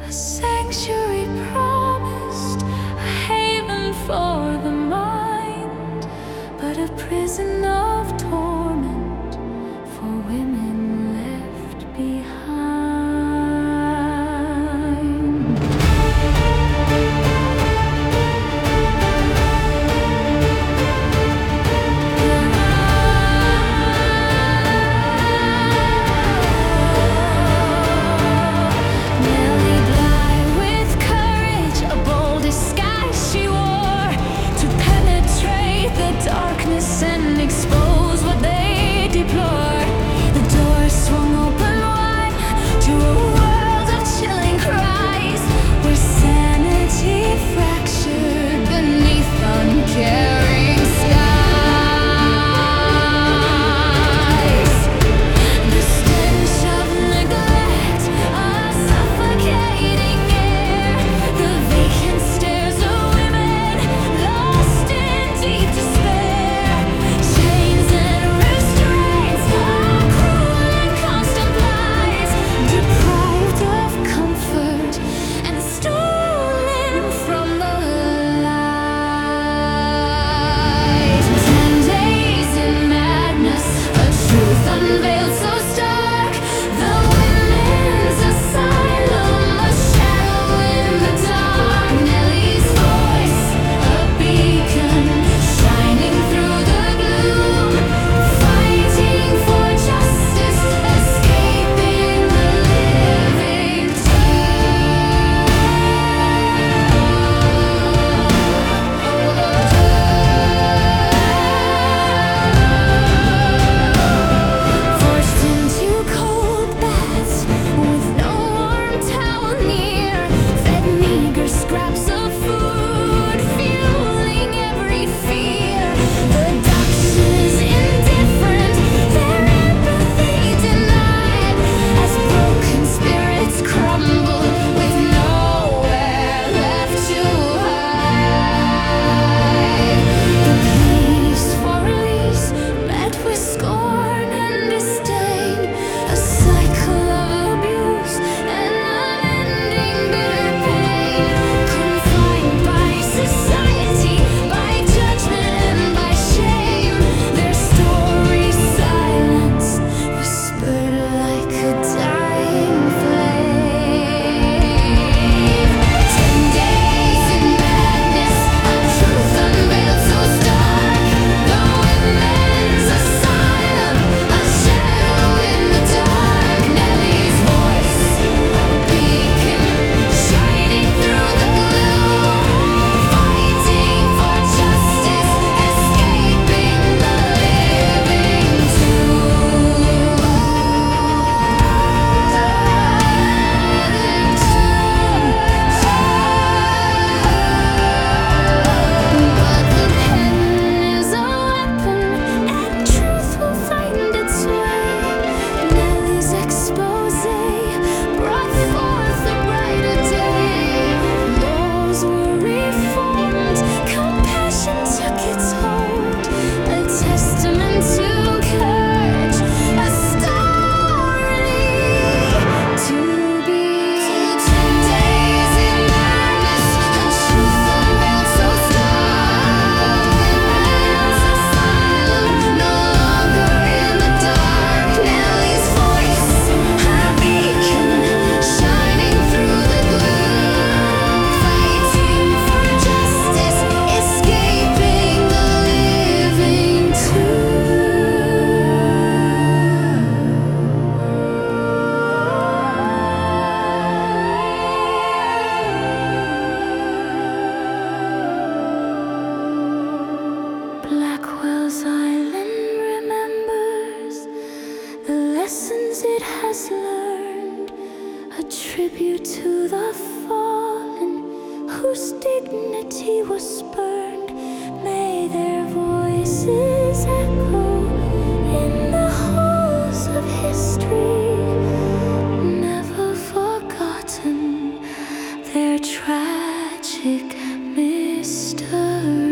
A sanctuary promised, a haven for the mind, but a prison of torment for women left behind. Nellie Bly, with courage, a bold disguise she wore to penetrate the darkness and expose what they deplore. The door swung open wide to a world of chilling cries, where sanity fractured beneath uncaring skies. The stench of neglect, a suffocating air, the vacant stares of women lost in deep despair. Chains and restraints, a cruel and constant lies, deprived of comfort and stolen from the light. 10 days in madness, a truth unveiled so stark. The women's asylum, a shadow in the dark. Nellie's voice, a beacon shining through the gloom, fighting for justice, escaping the living forced into cold baths with no warm towel near, fed meager scraps of food, fueling every fear. The doctors indifferent, their empathy denied, as broken spirits crumble with nowhere left to hide. The pleas for release met with scorn and disdain, a cycle of abuse and unending bitter pain. Confined by society, by judgment and by shame, their story silence whispered like a dying flame. 10 days in madness, a truth unveiled so stark. The women's asylum, a shadow in the dark. Nellie's voice, a beacon shining through the gloom, fighting for justice, escaping the living But the pen is a weapon, and truth will find its way. Nellie's expose brought forth a brighter day. Laws were reformed, compassion took its hold, a testament to courage, a story to be. 10 days in madness, a truth unveiled so stark. Women's asylum, no longer in the dark. Nellie's voice, a beacon shining through the gloom, fighting for justice, escaping the living Blackwell's Island remembers the lessons it has learned, a tribute to the fallen whose dignity was spurned. May their voices echo in the halls of history, never forgotten, their tragic mystery.